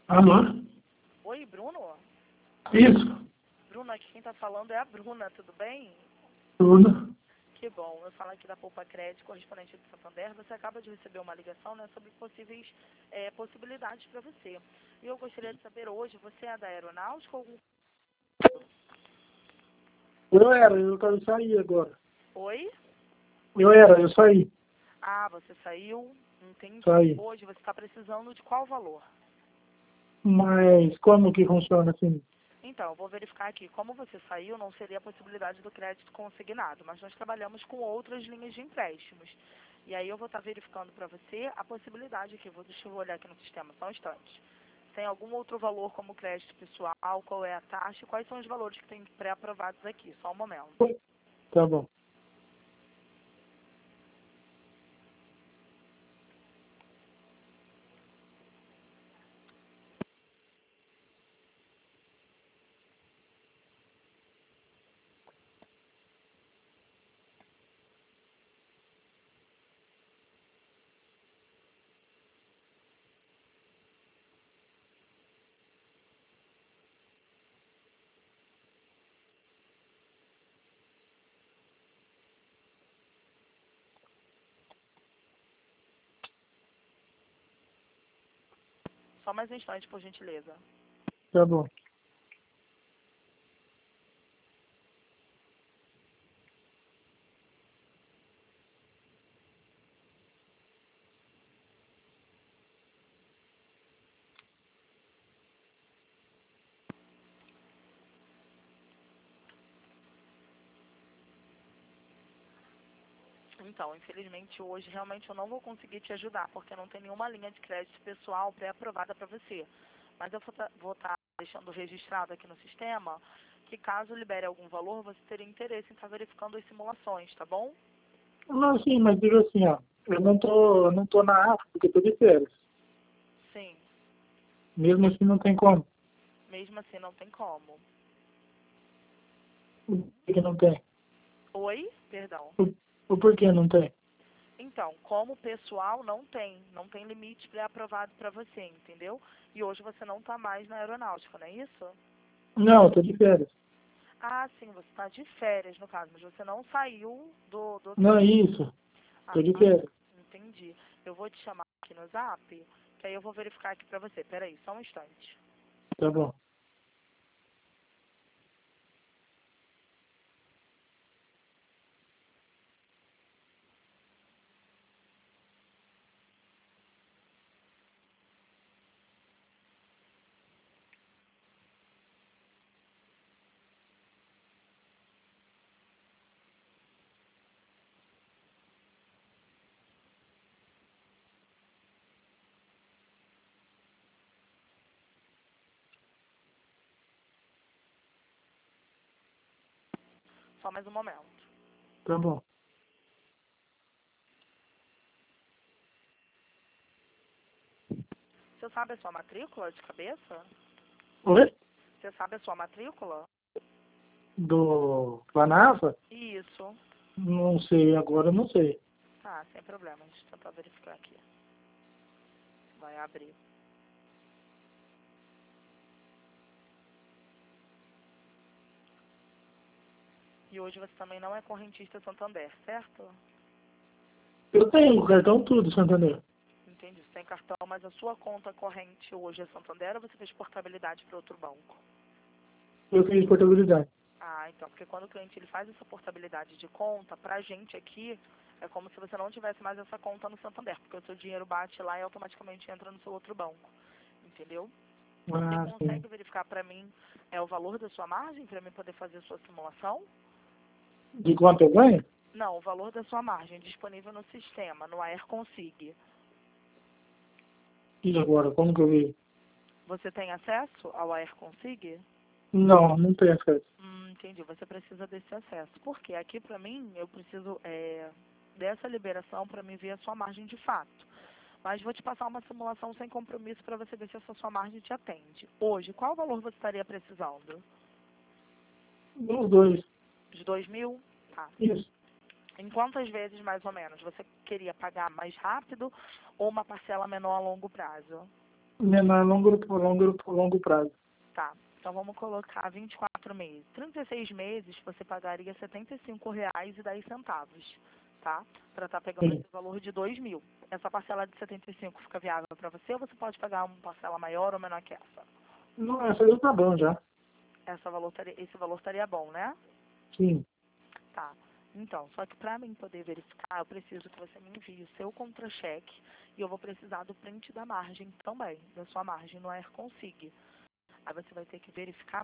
Alô? Oi, Bruno? Isso, Bruno, aqui quem tá falando é a Bruna, tudo bem? tudo. Que bom, eu falo aqui da Poupa Crédito, correspondente do Santander. Você acaba de receber uma ligação, né, sobre possíveis possibilidades para você. E eu gostaria de saber hoje, você é da aeronáutica ou algum... Eu quero sair agora. Oi? Eu saí. Ah, você saiu? Entendi. Saí. Hoje você está precisando de qual valor? Mas como que funciona assim? Então, eu vou verificar aqui. Como você saiu, não seria a possibilidade do crédito consignado, mas nós trabalhamos com outras linhas de empréstimos. E aí eu vou estar verificando para você a possibilidade aqui. Deixa eu olhar aqui no sistema, só um instante. Tem algum outro valor como crédito pessoal? Qual é a taxa? Quais são os valores que tem pré-aprovados aqui? Só um momento. Tá bom. Só mais um instante, por gentileza. Tá bom. Então, infelizmente, hoje realmente eu não vou conseguir te ajudar, porque não tem nenhuma linha de crédito pessoal pré-aprovada para você. Mas eu vou estar deixando registrado aqui no sistema que caso libere algum valor, você teria interesse em estar verificando as simulações, tá bom? Não, sim, mas digo assim, ó. Eu não tô na África porque eu tô de férias. Sim, Mesmo assim não tem como. mesmo assim não tem como. O porquê não tem? Oi? Perdão. O porquê não tem? Então, como pessoal não tem limite pré-aprovado para você, entendeu? E hoje você não está mais na aeronáutica, não é isso? Não, eu tô de férias. Ah, sim, você está de férias, no caso, mas você não saiu do Não, é isso. Ah, Tô de férias. entendi. Eu vou te chamar aqui no Zap, que aí eu vou verificar aqui pra você. Peraí, só um instante. Tá bom. Só mais um momento. Tá bom. Você sabe a sua matrícula de cabeça? Oi? Você sabe a sua matrícula? Do Planava? Isso. Não sei, agora eu não sei. Tá, sem problema. Deixa eu tentar verificar aqui. Vai abrir. E hoje você também não é correntista Santander, certo? Eu tenho o cartão tudo, Santander. Entendi. Você tem cartão, mas a sua conta corrente hoje é Santander ou você fez portabilidade para outro banco? Eu fiz portabilidade. Ah, então, porque quando o cliente ele faz essa portabilidade de conta, pra gente aqui, é como se você não tivesse mais essa conta no Santander, porque o seu dinheiro bate lá e automaticamente entra no seu outro banco, entendeu? Você Ah, sim. consegue verificar pra mim o valor da sua margem, pra mim poder fazer a sua simulação? De quanto eu ganho? Não, o valor da sua margem disponível no sistema, no AirConsig. E agora, como que eu vi? Você tem acesso ao AirConsig? Não, não tenho acesso. Entendi. Você precisa desse acesso. Porque aqui, para mim, eu preciso dessa liberação para me ver a sua margem de fato. Mas vou te passar uma simulação sem compromisso para você ver se essa sua margem te atende. Hoje, qual valor você estaria precisando? Os dois. De 2.000? Tá. Isso. Em quantas vezes, mais ou menos, você queria pagar mais rápido ou uma parcela menor a longo prazo? Não, longo prazo. Tá, então vamos colocar 24 meses. 36 meses você pagaria R$ 75,10, tá? Para estar pegando Sim. esse valor de 2.000. Essa parcela de 75 fica viável para você ou você pode pagar uma parcela maior ou menor que essa? Não, essa já tá bom já. Esse valor estaria bom, né? Sim. Tá. Então, só que para mim poder verificar, eu preciso que você me envie o seu contra-cheque e eu vou precisar do print da margem também, da sua margem no AirConsig. Aí você vai ter que verificar